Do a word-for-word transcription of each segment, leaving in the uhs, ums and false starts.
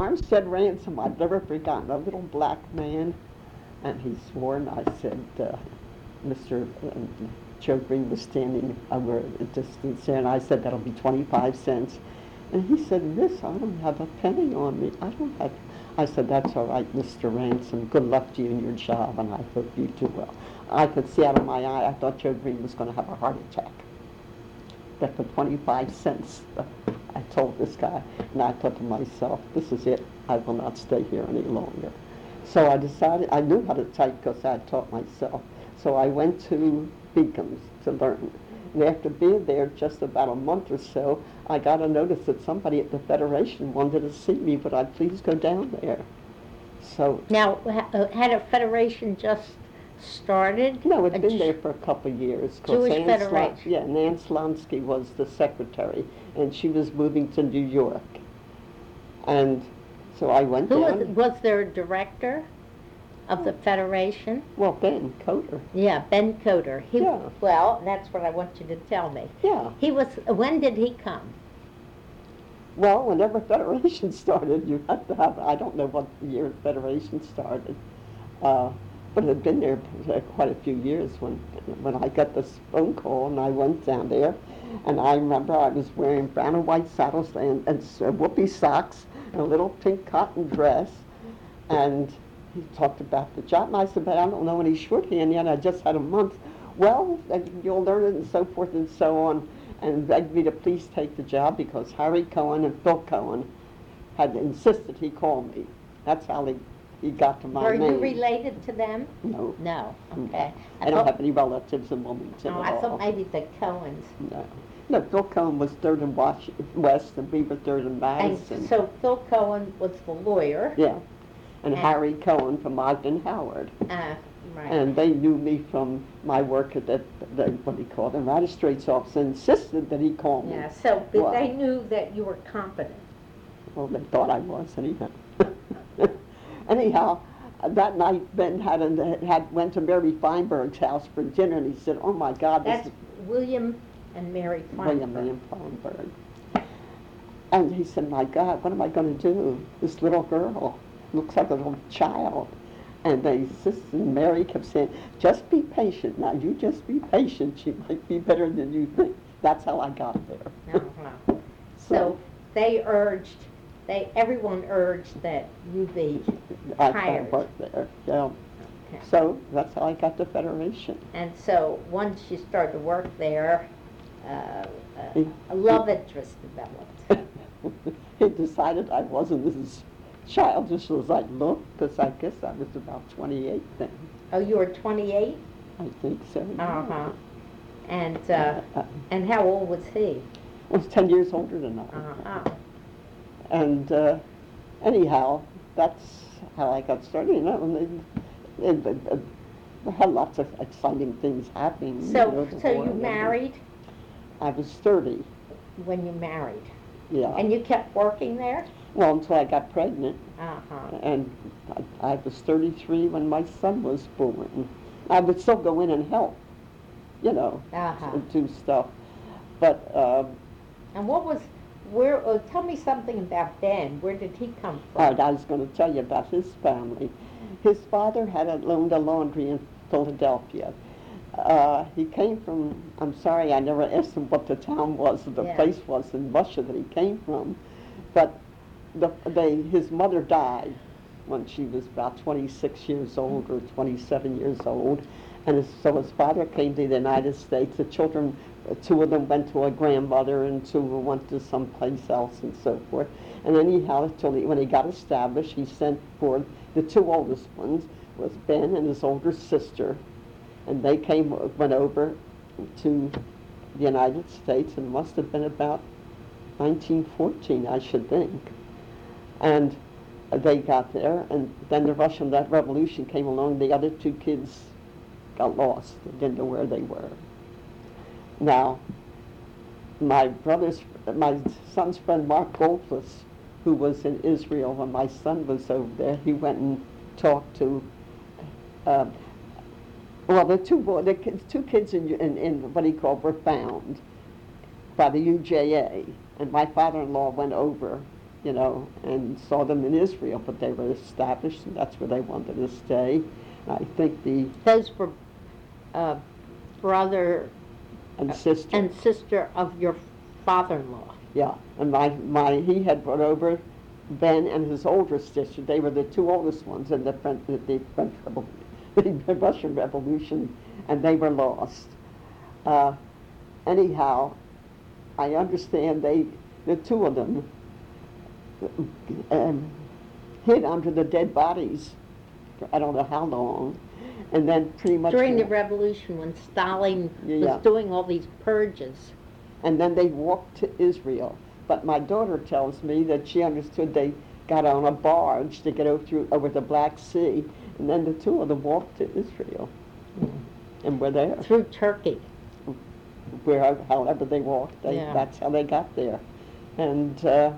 I said ransom. I've never forgotten. A little black man, and he swore, and I said, uh, Mister Uh, Joe Green was standing over a distance there, and I said, that'll be twenty-five cents. And he said, Miss, I don't have a penny on me. I don't have. I said, that's all right, Mister Ransom. Good luck to you in your job, and I hope you do well. I could see out of my eye, I thought Joe Green was going to have a heart attack. That for twenty-five cents, I told this guy, and I thought to myself, this is it. I will not stay here any longer. So I decided, I knew how to type because I had taught myself. So I went to Beacon's to learn. And after being there just about a month or so, I got a notice that somebody at the Federation wanted to see me. Would I please go down there? So now, ha- had a federation just started? no, it's A been J- there for a couple of years. 'Cause Jewish Ann Sla- Federation. yeah, Nan Slonsky was the secretary, and she was moving to New York. And so I went Who down. was, was there a director of the federation? Well, Ben Coder. Yeah, Ben Coder. He, Yeah. Well, that's what I want you to tell me. Yeah. He was. When did he come? Well, whenever Federation started, you had to have, I don't know what year Federation started, uh, but it had been there for quite a few years when, when I got this phone call, and I went down there, and I remember I was wearing brown and white saddles and, and whoopee socks and a little pink cotton dress, and he talked about the job, and I said, but I don't know any shorthand yet, I just had a month. Well, you'll learn it, and so forth and so on, and begged me to please take the job because Harry Cohen and Phil Cohen had insisted he call me. That's how he, he got to my Were name. you related to them? No. No. Okay. I, don't have any relatives in Wilmington Oh, at I all. thought maybe the Cohens. No. No, Phil Cohen was third in Wash- West, and we were third in And Madison. so Phil Cohen was the lawyer. Yeah. And And- Harry Cohen from Ogden Howard. Uh, right. And they knew me from my work at the, the what do you call it, the magistrate's office, and insisted that he call me. Yeah, so but Well, they knew that you were competent. Well, they thought I was, anyhow. Anyhow, uh, that night Ben had, a, had went to Mary Feinberg's house for dinner, and he said, oh my God, this That's is William and Mary William Feinberg. William Feinberg. And he said, my God, what am I going to do? This little girl looks like a little child. And they insisted, and Mary kept saying, just be patient. Now, you just be patient. She might be better than you think. That's how I got there. Uh-huh. So they urged, they everyone urged that you be I hired. I worked there, yeah. Okay. So that's how I got the Federation. And so once you started to work there, uh, He- a love interest developed. He decided I wasn't as childish as I looked, because I guess I was about twenty-eight then. Oh, you were twenty-eight? I think so. Uh-huh. And, uh, Uh, and how old was he? I was ten years older than I. Uh-huh. And uh, anyhow, that's how I got started. You know, and they, and, and, and I had lots of exciting things happening. you know, So, the so war you and married I was thirty, when you married? yeah. And you kept working there? Well, until I got pregnant. Uh-huh. And I, I was thirty-three when my son was born. I would still go in and help, you know, Uh-huh. and do stuff. But um, And what was, where, uh, tell me something about Ben. Where did he come from? all right, I was going to tell you about his family. His father had a, owned a laundry in Philadelphia. Uh, he came from, I'm sorry, I never asked him what the town was, or the Yeah. place was in Russia that he came from. But the, they, his mother died when she was about twenty-six years old or twenty-seven years old. And his, so his father came to the United States. The children, uh, two of them went to a grandmother and two went to someplace else and so forth. And anyhow, till he, when he got established, he sent for the two oldest ones, was Ben and his older sister. And they came, went over to the United States, and must have been about nineteen fourteen, I should think. And they got there, and then the Russian Revolution came along. The other two kids got lost. They didn't know where they were. Now, my brother's, my son's friend Mark Goldfuss, who was in Israel when my son was over there, he went and talked to, uh, well, the two boy, the kids, two kids in, in, in what he called were found by the U J A, and my father-in-law went over you know, and saw them in Israel, but they were established, and that's where they wanted to stay. And I think the Those were uh, brother and sister, and sister of your father-in-law. yeah, and my my he had brought over Ben and his older sister. They were the two oldest ones in the French, the French Revolution, the Russian Revolution, and they were lost. Uh, anyhow, I understand they, the two of them, um, hid under the dead bodies for I don't know how long, and then pretty much During the revolution, when Stalin Yeah. was doing all these purges. and then they walked to Israel. But my daughter tells me that she understood they got on a barge to get over, through, over the Black Sea, and then the two of them walked to Israel, and were there. Through Turkey. Where, however they walked, they, Yeah. that's how they got there. And uh,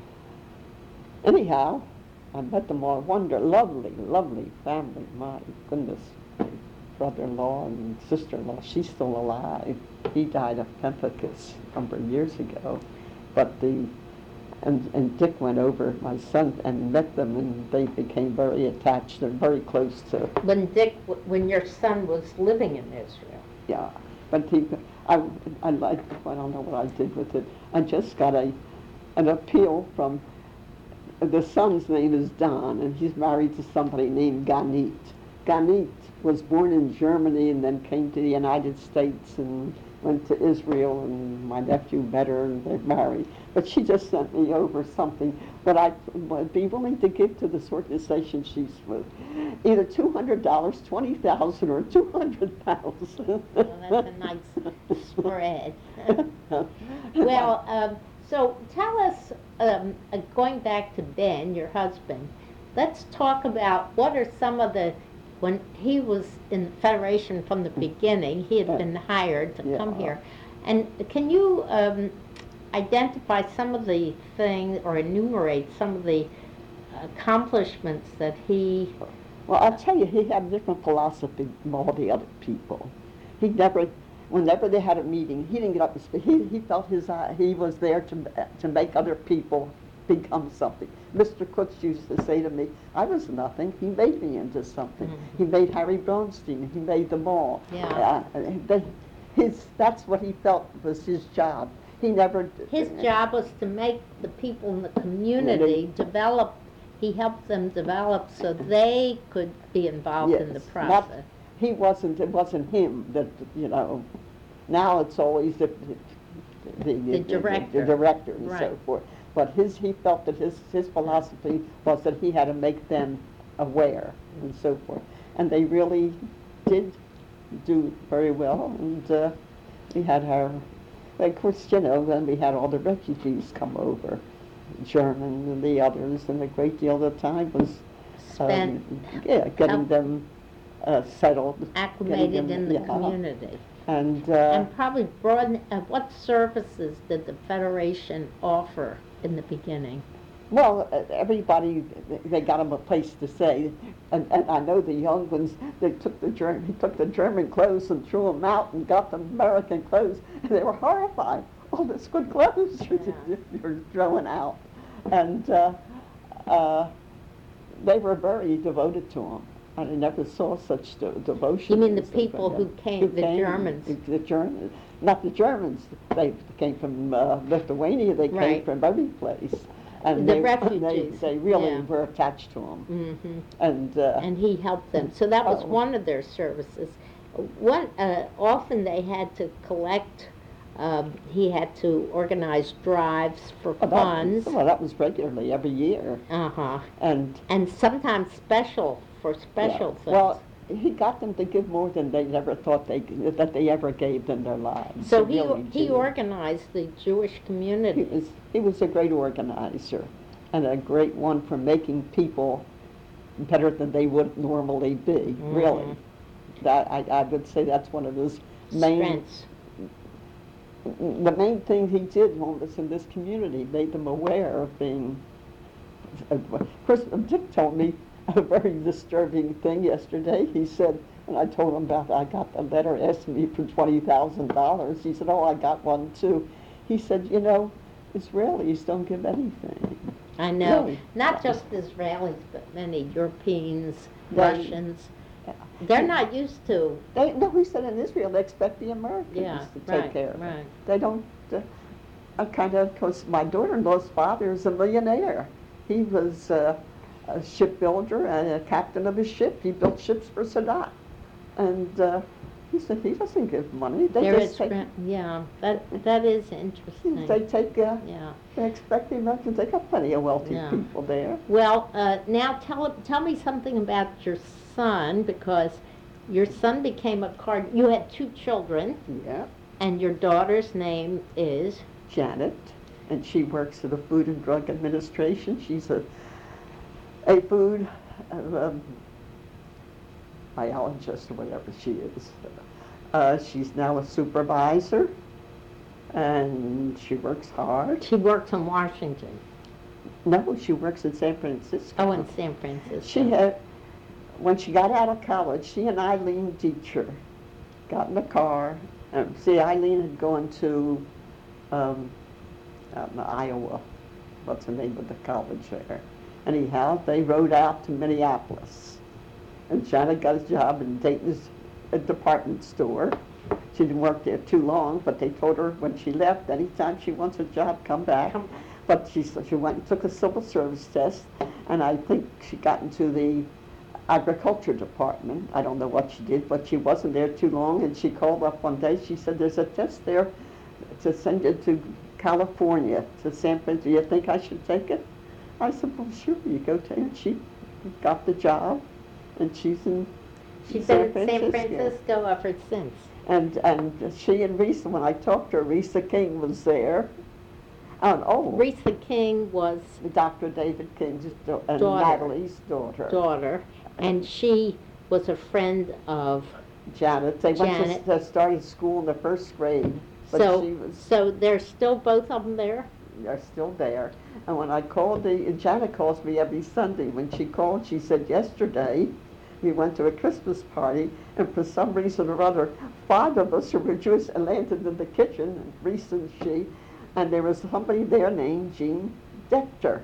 anyhow, I met them all. Wonder, lovely, lovely family. My goodness, brother-in-law and sister-in-law. She's still alive. He died of pemphigus a number of years ago. But the and and Dick went over, my son, and met them, and they became very attached. They're very close to. When Dick, when your son was living in Israel. Yeah, but he, I, I like, I don't know what I did with it. I just got a, an appeal from, the son's name is Don, and he's married to somebody named Ganit. Ganit was born in Germany and then came to the United States and went to Israel, and my nephew met her and they're married. But she just sent me over something that I would be willing to give to this organization she's with. Either two hundred dollars, twenty thousand dollars, or two hundred thousand dollars. Well, that's a nice spread. Well, um, so tell us, um, uh, going back to Ben, your husband, let's talk about what are some of the, when he was in the Federation from the beginning, he had been hired to come Yeah. here. And can you um, identify some of the things, or enumerate some of the accomplishments that he... Well, I'll tell you, he had a different philosophy from all the other people. He never, whenever they had a meeting, he didn't get up and speak. He, he felt his, uh, he was there to, to make other people become something. Mister Kutz used to say to me, I was nothing. He made me into something. Mhm. He made Harry Bronstein. He made them all. Yeah. Uh, they, his, that's what he felt was his job. He never... His job was to make the people in the community develop, he helped them develop so they could be involved in the Yes, process. not- He wasn't, it wasn't him that, you know, now it's always the, the, The director. the director and so Right. forth. But his, he felt that his, his philosophy was that he had to make them aware and so forth. And they really did do very well. And uh, we had our, of course, you know, then we had all the refugees come over, German and the others, and a great deal of the time was Spent um, yeah, getting help- them uh, settled. acclimated getting them- in the yeah. community. And, uh, And probably broaden, uh, what services did the Federation offer in the beginning? well, uh, everybody, they got them a place to stay. And, and I know the young ones, they took the German, he took the German clothes and threw them out and got them American clothes. And they were horrified. All this good clothes Yeah. you're throwing out. And uh, uh, they were very devoted to him. I never saw such de- devotion. You mean the as they people were. who came, the Germans? The Germans, not the Germans. They came from uh, Lithuania. They came Right. from every place. And The they, refugees, They, they really yeah. were attached to him. Mhm. And, uh, And he helped them. So that was Oh. one of their services. One, uh, often they had to collect, um, he had to organize drives for well, that, funds. well, that was regularly every year. Uh-huh. And And sometimes special, for special yeah. things. Well, he got them to give more than they ever thought they that they ever gave in their lives. So They he, really he did. organized the Jewish He community. was, he was a great organizer and a great one for making people better than they would normally be, really. Mhm. That, I, I would say that's one of his main, Strengths. the main thing he did was in this community, made them aware of being, of course, Dick told me a very disturbing thing yesterday. He said, and I told him about, I got a letter asking me for twenty thousand dollars. He said, oh, I got one too. He said, you know, Israelis don't give anything. I know, Really. not just Israelis, but many Europeans, They- Russians. Yeah. They're not used to, They, no, we said in Israel they expect the Americans yeah, to take right, care of it. right. They don't, uh, uh, kind of, because my daughter-in-law's father is a millionaire. He was uh, a shipbuilder and a captain of a ship. He built ships for Sadat. And uh, he said he doesn't give money. They There just is, take, ra- yeah, that, that is interesting, they take, uh, yeah. they expect the Americans. They got plenty of wealthy Yeah. people there. Well, uh, now tell, tell me something about your son, because your son became a card, you had two children, Yeah. and your daughter's name is, Janet, and she works at the Food and Drug Administration. She's a a food uh, um, biologist or whatever she is. Uh, she's now a supervisor, and she works hard. she works in Washington, No, she works in San Francisco. oh, in San Francisco. She had, when she got out of college, she and Eileen Dieter got in the car. Um, see, Eileen had gone to um, out in Iowa. What's the name of the college there? Anyhow, they rode out to Minneapolis. And Janet got a job in Dayton's a department store. She didn't work there too long, but they told her when she left, anytime she wants a job, come back. Come- But she, s- she went and took a civil service test, and I think she got into the agriculture department. I don't know what she did, but she wasn't there too long, and she called up one day. She said, there's a test there to send you to California, to San Francisco. Do you think I should take it? I said, well, sure, you go take it. She got the job, and she's in She's San been in San Francisco. Francisco ever since. And, and she and Risa, when I talked to her, Risa King was there. And, oh, Risa King was Doctor David King's da- and Daughter. Natalie's daughter. daughter, and she was a friend of, Janet. They went Janet. to, to started school in the first grade, but so, she was, so they're still both of them there? they're still there. And when I called the, Janet calls me every Sunday. When she called, she said, yesterday, we went to a Christmas party, and for some reason or other, five of us who were Jewish and landed in the kitchen, Reese and she, and there was somebody there named Jean Decter.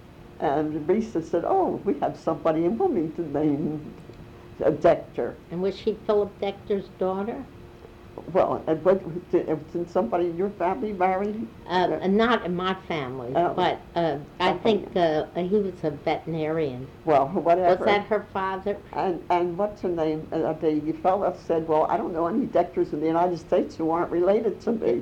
And Risa said, oh, we have somebody in Wilmington named uh, Decter. And was she Philip Decter's daughter? Well, and what, did, did somebody in your family marry? Uh, uh, not in my family, Oh. but uh, I think uh, he was a veterinarian. Well, whatever. Was that her father? And, and what's her name? Uh, the fellow said, well, I don't know any Decters in the United States who aren't related to me.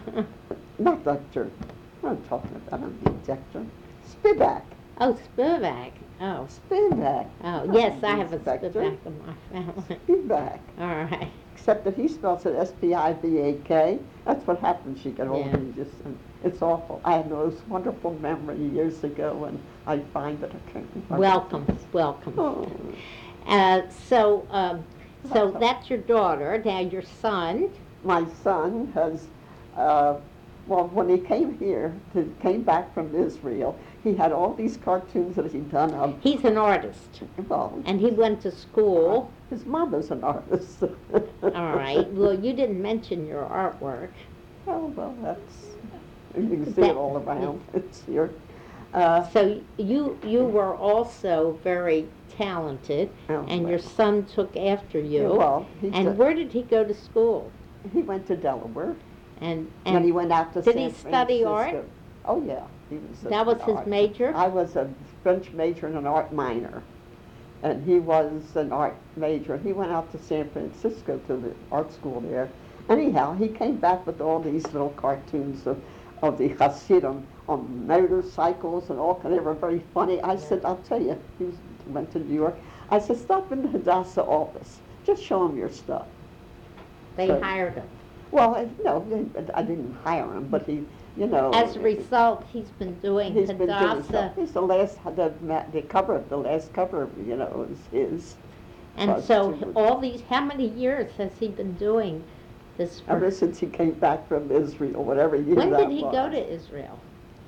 Not Decter. I'm talking about, I don't mean Decter. Spivak. Oh, Spivak. Oh, Spivak. oh, yes, I have a Spector. Spivak in my family. Spivak. All right. Except that he spells it S P I V A K. That's what happens. She got old Yeah. and just, and it's awful. I had those wonderful memory years ago, and I find that I can't remember. Welcome, welcome. Oh. Uh, so, um, so that's your daughter. Now your son. My son has, uh, well, when he came here, to, came back from Israel, he had all these cartoons that he'd done of, He's an artist, well, and he went to school. his mother's an artist. All right. Well, you didn't mention your artwork. Oh, well, that's, you can see it all around. It's here. Uh, So you you were also very talented, Oh, and well. your son took after you. well, he, And did- where did he go to school? he went to Delaware. And And he and went out to did San he study Francisco. art? Oh, yeah. He was a- that was his art. major. I was a French major and an art minor. And he was an art major. He went out to San Francisco to the art school there. Anyhow, he came back with all these little cartoons of, of the Hasidim on motorcycles and all kind. They were very funny. I said, I'll tell you, he was, went to New York. I said, stop in the Hadassah office. Just show him your stuff. They so- hired him. Well, I- no, I didn't hire him, but he, you know. As a result, he's been doing He's been doing Hadassah. stuff. He's the last, the, ma- the cover, the last cover, you know, is his. And But so it was- all these, how many years has he been doing this? for- Ever since he came back from Israel, whatever year when that did he was. go to Israel?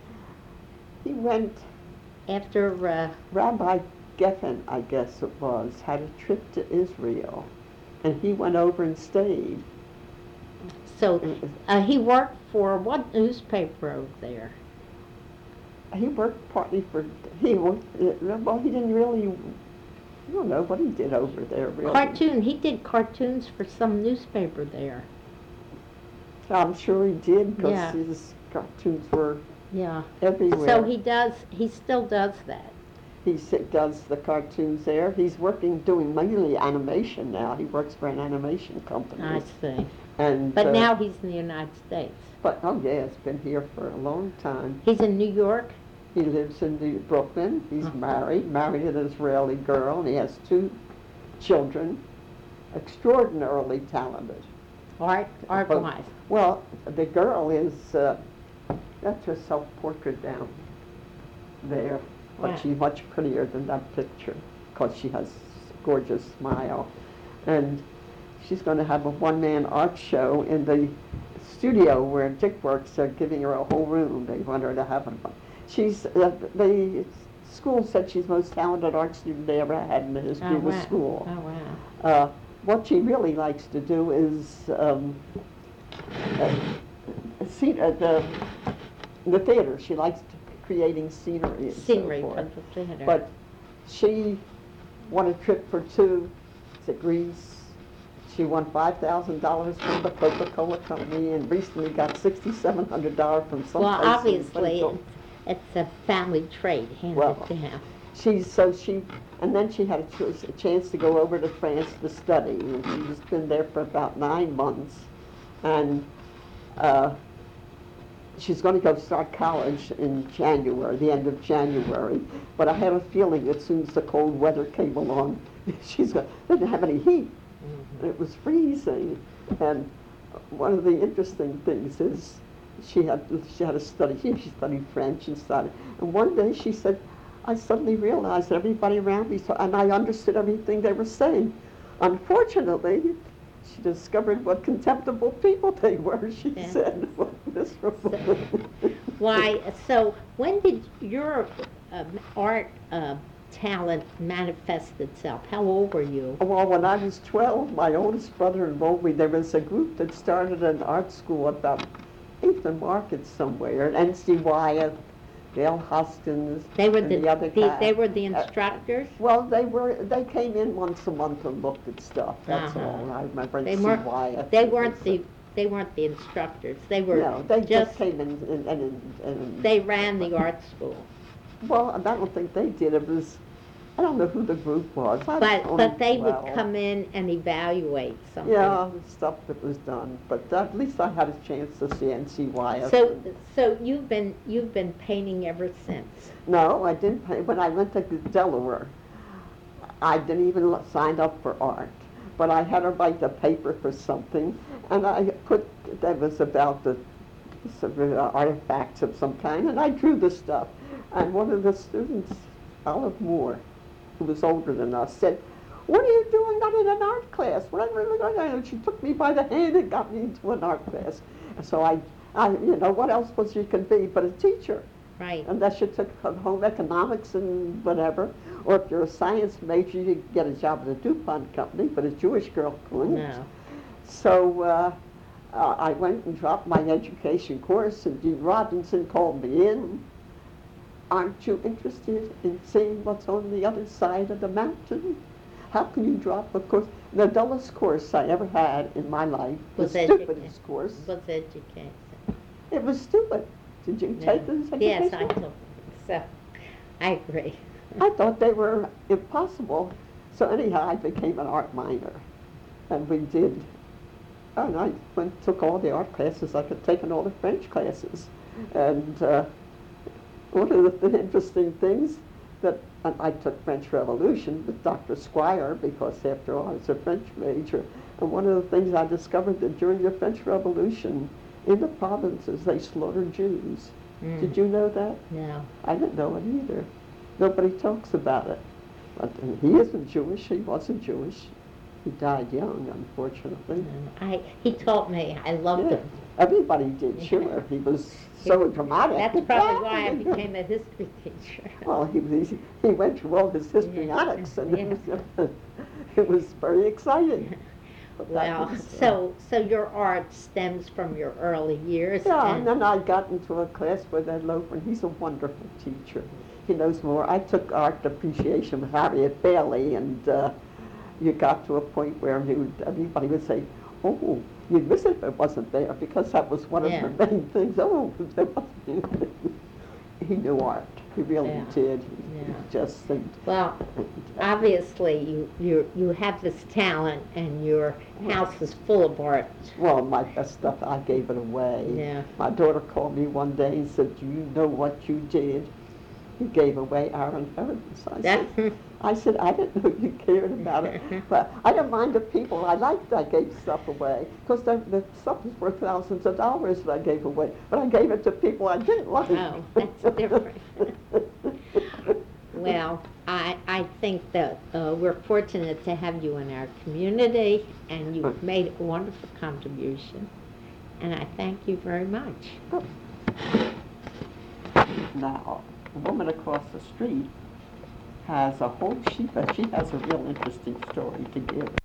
He went, After, uh, Rabbi Geffen, I guess it was, had a trip to Israel. And he went over and stayed. so uh, he worked for what newspaper over there? he worked partly for, he worked, uh, well, he didn't really, I don't know what he did over there, really. Cartoon, he did cartoons for some newspaper there. I'm sure he did, because Yeah. his cartoons were Yeah. everywhere. So he does, he still does that. He s- does the cartoons there. He's working, doing mainly animation now. He works for an animation company. I see. And, But uh, now he's in the United States. But, oh yeah, he's been here for a long time. He's in New York? He lives in New Brooklyn. He's Uh-huh. married, married an Israeli girl, and he has two children, extraordinarily talented. Art, art-wise? Well, the girl is, uh, that's her self-portrait down there, but Wow. she's much prettier than that picture, because she has a gorgeous smile. And she's going to have a one-man art show in the studio where Dick works. They're giving her a whole room. They want her to have a, she's, uh, the school said she's the most talented art student they ever had in the history Oh, of the wow. school. Oh, wow. Uh, what she really likes to do is um, uh, see, uh, the, the theater. She likes to, creating scenery and Scenery so for forth. the theater. But she won a trip for two to Greece. She won five thousand dollars from the Coca-Cola Company and recently got sixty-seven hundred dollars from some Well, place in obviously, Central. it's, it's a family trait handed Well, down. She's, so she, and then she had a, ch- a chance to go over to France to study, and she's been there for about nine months. And uh, she's going to go start college in January, the end of January. But I have a feeling as soon as the cold weather came along, she's going, they didn't have any heat. Mhm. It was freezing. And one of the interesting things is she had, she had to study, she studied French and studied. And one day she said, I suddenly realized that everybody around me, so, and I understood everything they were saying. Unfortunately, she discovered what contemptible people they were, she Yeah. said. What miserable. Why, so when did your um, art uh, talent manifest itself? How old were you? Well, when I was twelve, my oldest brother enrolled me. There was a group that started an art school about eighth and Market somewhere, and N C Wyeth, Gail Hoskins, They were and the, the other the- guy. they were the Uh, instructors? Well, they were, they came in once a month and looked at stuff, that's Uh-huh. all. I remember They N C weren't, Wyeth. they and weren't things the, they weren't the instructors. They were No, they just just, came in and, and, and. they ran the art school. Well, I don't think they did, it was, I don't know who the group was. I was But, only but they would twelve. come in and evaluate something. Yeah, stuff that was done, but at least I had a chance to see N C Wyeth. So, so you've been, you've been painting ever since? No, I didn't pay, when I went to Delaware, I didn't even l- sign up for art, but I had to write a paper for something, and I put, that was about the sort of, uh, artifacts of some kind, and I drew the stuff. And one of the students, Olive Moore, who was older than us, said, "What are you doing not in an art class?" What am I going to do? And she took me by the hand and got me into an art class. And so I, I, you know, what else was you could be but a teacher? Right. Unless you took home economics and whatever, or if you're a science major, you could get a job at a DuPont company, but a Jewish girl couldn't. No. So uh, uh, I went and dropped my education course, and Dean Robinson called me in. Aren't you interested in seeing what's on the other side of the mountain? How can you drop a course? The dullest course I ever had in my life, the Was stupidest course. Was education. It was stupid. Did you Yeah. take this education? Yes, I know. So, I agree. I thought they were impossible. So anyhow, I became an art minor. And we did, and I went, took all the art classes. I could take in all the French classes. And uh, one of the th- interesting things that, and I took French Revolution with Doctor Squire, because after all I was a French major. And one of the things I discovered that during the French Revolution, in the provinces, they slaughtered Jews. Mm. Did you know that? No. I didn't know it either. Nobody talks about it. But uh, he isn't Jewish. He wasn't Jewish. He died young, unfortunately. No. I, he taught me. I loved Yeah. him. Everybody did, sure. He was so dramatic. That's probably why I became a history teacher. Well, he, he, he went through all his histrionics, and it, Yeah. was, it was very exciting. but that Well, was, uh, so, so your art stems from your early years? Yeah, and then I got into a class with Ed Loper, and he's a wonderful teacher. He knows more. I took art appreciation with Harriet Bailey, and uh, you got to a point where he would, everybody would say, oh, you'd miss it if it wasn't there, because that was one Yeah. of the main things. Oh, if there wasn't. He knew art. He really Yeah. did. He, Yeah. he just think. Well, obviously, you, you, you have this talent, and your house is full of art. Well, my best stuff, I gave it away. Yeah. My daughter called me one day and said, do you know what you did? You gave away Aaron Ferenc. I said, I said, I didn't know you cared about it. But I didn't mind the people. I liked I gave stuff away, because the, the stuff was worth thousands of dollars that I gave away. But I gave it to people I didn't like. Oh, that's different. Well, I, I think that uh, we're fortunate to have you in our community, and you've made a wonderful contribution, and I thank you very much. Now, the woman across the street has a whole, she, she has a real interesting story to give.